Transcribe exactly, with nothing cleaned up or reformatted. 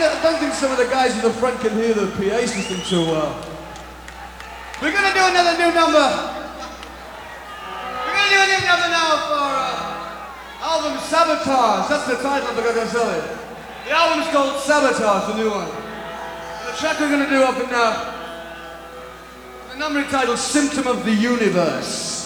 I don't think some of the guys in the front can hear the P A system too well. We're gonna do another new number. We're gonna do a new number now for uh, album Sabotage. That's the title of the gonna sell it. The album's called Sabotage, the new one. And the track we're gonna do up in now, the number entitled Symptom of the Universe.